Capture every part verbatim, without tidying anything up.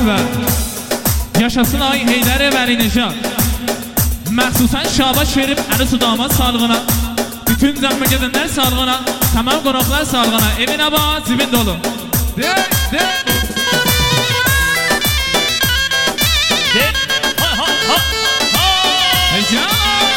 ve yaşasın ay Heydər Vəli Necat. Məxsusən şabaş verib ərisi damat sağlığına, bütün cəmmə gedənlər sağlığına, tamam qonaqlar sağlığına. Evin abad, zibin dolu. De, de. De, ha ha ha ha. Heyecan.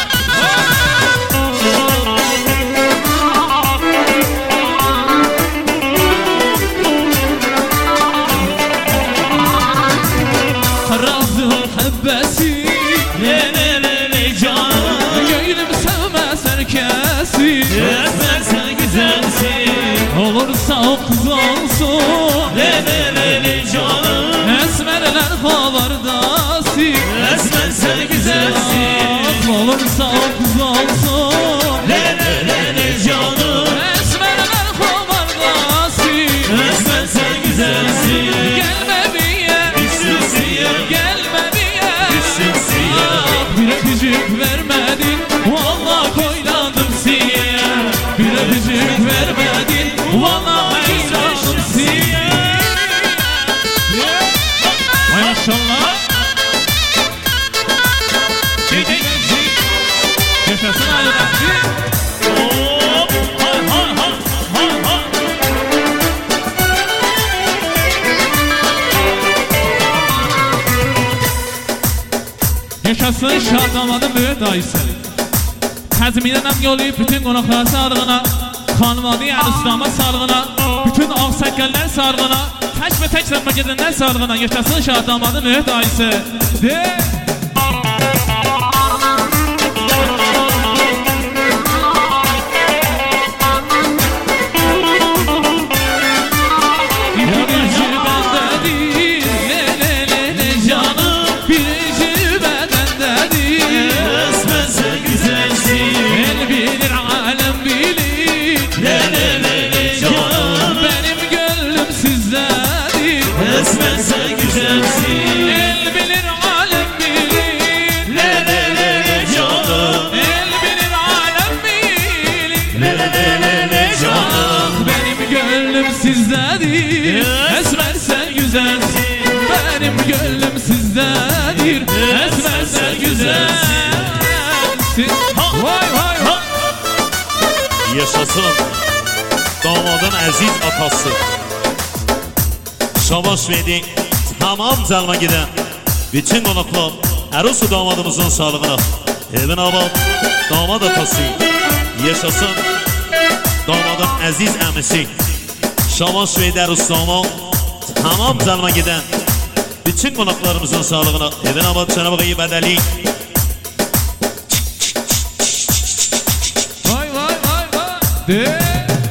Həbbəsi le le le le can, gönlüm sevməz hər kəsi. Əsmər sən güzəlsin, olursa o qız olsun. Le le le le canım, əsmərlər xavardası. Əsmər sən güzəlsin, olursa o qız olsun. Le le le le canım, əsmərlər xavardası. Əsmər sən güzəlsin, gəlmə biyə, üstüsiyə gəlmə. Bir öpücük vermedin, vallahi koylandım siye. Bir öpücük vermedin, vallahi koylandım siye. Vay maşallah. Yaşasın ailesi. Hop, hay hay hay hay hay. Yaşasın şad damadın böyük dayısı. Təzminənəm yollayıb bütün qonaqlar sağlığına, xanımadı ərisi damat sağlığına, bütün ağ səkkəllər sağlığına, tək və tək zəmmə gedənlər sağlığına. Yaşasın şad damadın böyük dayısı. De. Sizdedir, esmer sen güzelsin. Benim gönlüm sizdedir, esmer sen güzelsin. Vay vay vay. Yaşasın damadın əziz atası. Şabaş verdi tamam cəlmə gedən bütün qonaqlar ərusu damadımızın sağlığına. Evin abad damad atası. Yaşasın damadın əziz əmisi. Şabaş Veydər Ustama tamam cəlmə gedən bütün qonaqlarımızın sağlığına. Evin abad Cənab Ağayı Bədəli. Vay vay vay vay. De.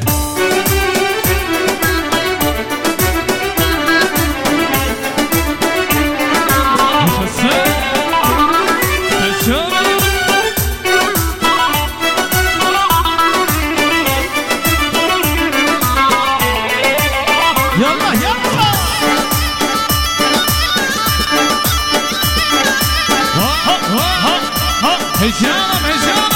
Heyecanım heyecanım.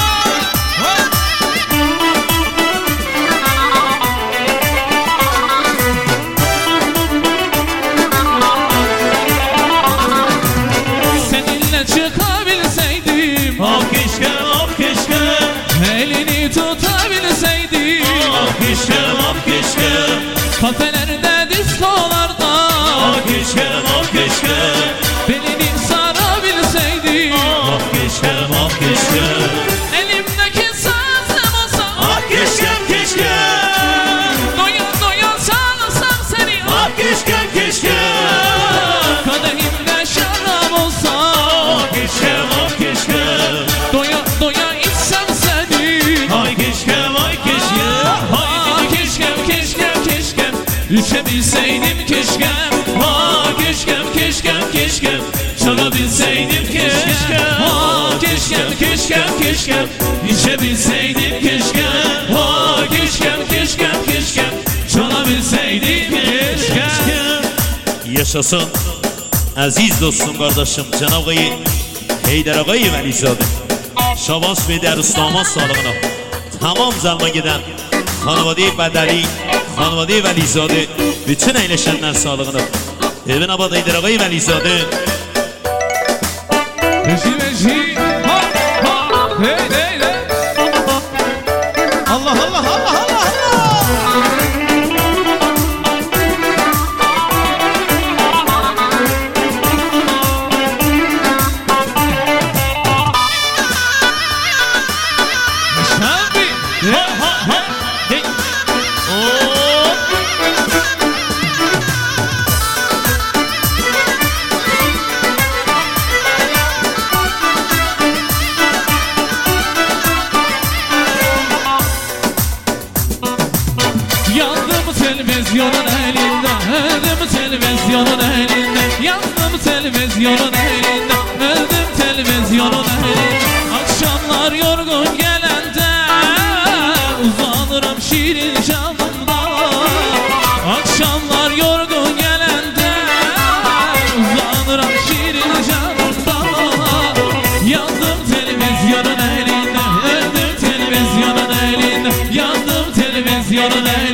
Seninle çıkabilseydim, ah keşke ah keşke, elini tutabilseydim, ah keşke ah keşke, kafelerde diskolarda, ah keşke ah keşke, belini sarabilseydim, ah keşke ah keşke, elimdeki sazım olsa, ah keşke keşke, doya doya sağlasam seni, ah keşke keşke, kadehimde şarap olsa, ah keşke ah keşke, doya doya içsem seni, ay keşke ay keşke, ah keşkem keşkem keşkem, içebilseydim keşkem, ah keşkem keşkem keşkem, çalabilseydim keşkem, ah keşkem keşkem keşkem, içebilseydim keşkem, ah keşkem keşkem keşkem, çalabilseydim keşkem. Yaşasın əziz dostum qardaşım Cənab Ağayı Heydər Ağayı Vəlizadə. Şabaş Veydər Ustama sağlığına tamam cəlmə gedən Xanıvadı Bədəli, Xanıvadı Vəlizadə bütün əyləşənlər sağlığına. Evin abad Eydir ağayı Velizade. Beşi beşi ha ha hey hey hey. Allah Allah Allah Allah Allah. Şambi ha ha ha hey. Oh. Yandım televizyonun elinde, öldüm televizyonun elinde. Yandım televizyonun elinde, öldüm televizyonun elinde. Akşamlar yorgun gelende uzanırım şirin camımda. Akşamlar yorgun gelende uzanırım şirin camımda. Yandım televizyonun elinde, öldüm televizyonun elinde. Yandım televizyonun elinde.